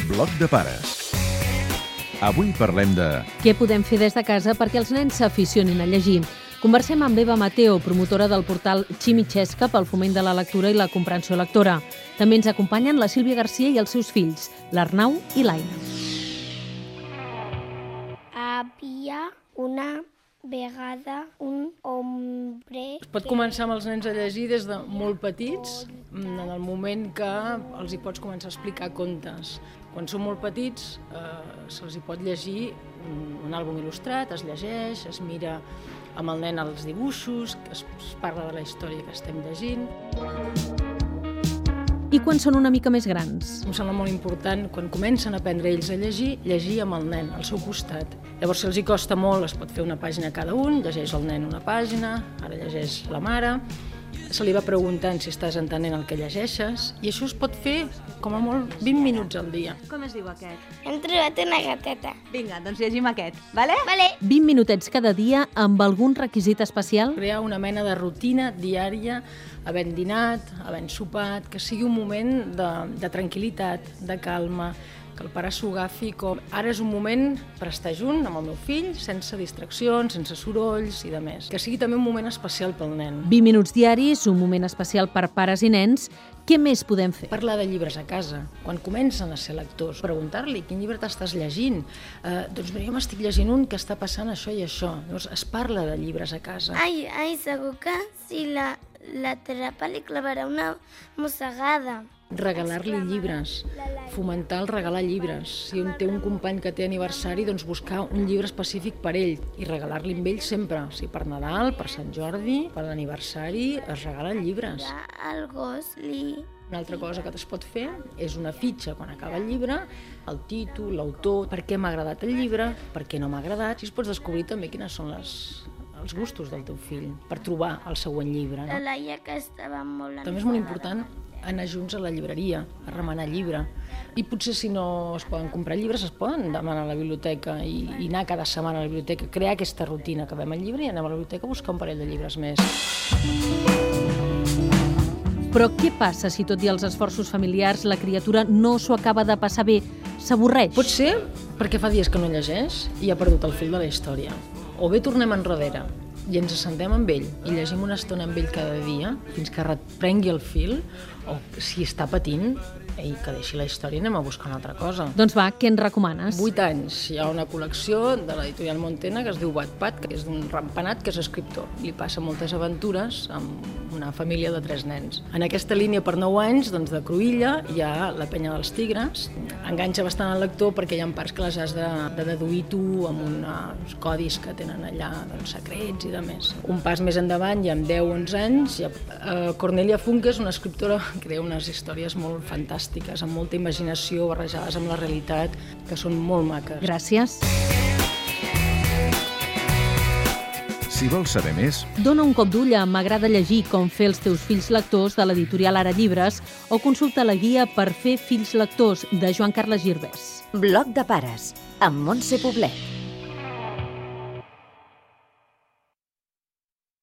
Bloc de pares. Avui parlem de... Què podem fer des de casa perquè els nens s'aficionin a llegir? Conversem amb Eva Mateo, promotora del portal Chimichesca pel foment de la lectura i la comprensió lectora. També ens acompanyen la Sílvia Garcia i els seus fills, l'Arnau i l'Aina. Havia una vegada un hombre... Es pot començar amb els nens a llegir des de molt petits, en el moment que els hi pots començar a explicar contes. Quan són molt petits se'ls hi pot llegir un àlbum il·lustrat, es llegeix, es mira amb el nen els dibuixos, es parla de la història que estem llegint. I quan són una mica més grans? Em sembla molt important, quan comencen a aprendre ells a llegir amb el nen, al seu costat. Llavors, si els hi costa molt, es pot fer una pàgina cada un, llegeix el nen una pàgina, ara llegeix la mare, se li va preguntant si estàs entenent el que llegeixes, i això es pot fer, com a molt, 20 minuts al dia. Com es diu aquest? Hem trobat una gateta. Vinga, doncs llegim aquest, vale? Vale. 20 minutets cada dia amb algun requisit especial? Crear una mena de rutina diària, havent dinat, havent sopat, que sigui un moment de tranquil·litat, de calma, que el pare s'ho agafi com... Ara és un moment per estar junt amb el meu fill, sense distraccions, sense sorolls i de més. Que sigui també un moment especial pel nen. 20 minuts diaris, un moment especial per pares i nens. Què més podem fer? Parlar de llibres a casa, quan comencen a ser lectors. Preguntar-li quin llibre t'estàs llegint. Doncs mira, jo m'estic llegint un que està passant això i això. Llavors es parla de llibres a casa. Ai, segur que si la terapa li clavarà una mossegada. Regalar-li llibres, fomentar el regalar llibres. Si un té un company que té aniversari, doncs buscar un llibre específic per ell i regalar-li amb ell sempre. O sigui, per Nadal, per Sant Jordi, per l'aniversari, es regalen llibres. El gos li... Una altra cosa que es pot fer és una fitxa quan acaba el llibre, el títol, l'autor, per què m'ha agradat el llibre, per què no m'ha agradat. Així pots descobrir també quines són els gustos del teu fill, per trobar el següent llibre. La Laia, que estava molt... També és molt important anar junts a la llibreria, a remenar llibre. I potser si no es poden comprar llibres, es poden demanar a la biblioteca i anar cada setmana a la biblioteca, crear aquesta rutina, que acabem el llibre i anem a la biblioteca a buscar un parell de llibres més. Però què passa si tot i els esforços familiars la criatura no s'ho acaba de passar bé? S'avorreix? Pot ser perquè fa dies que no llegeix i ha perdut el fil de la història. O bé tornem enrere i ens assentem amb ell i llegim una estona amb ell cada dia fins que reprengui el fil, o si està patint, que deixi la història i anem a buscar una altra cosa. Doncs va, què ens recomanes? 8 anys. Hi ha una col·lecció de l'editorial Montena que es diu Wattpad, que és d'un rampanat que és escriptor. Li passa moltes aventures amb una família de 3 nens. En aquesta línia per 9 anys, doncs, de Cruïlla, hi ha La penya dels tigres. Enganxa bastant el lector perquè hi ha parts que les has de deduir tu amb uns codis que tenen allà, doncs, secrets i de més. Un pas més endavant, ja amb 10-11 anys, Cornelia Funk és una escriptora que crea unes històries molt fantàstiques, amb molta imaginació, barrejades amb la realitat, que són molt maques. Gràcies. Si vols saber més... Dona un cop d'ull a M'agrada llegir com fer els teus fills lectors de l'editorial Ara Llibres o consulta la guia Per fer fills lectors de Joan Carles Girbès. Bloc de pares, amb Montse Poblet.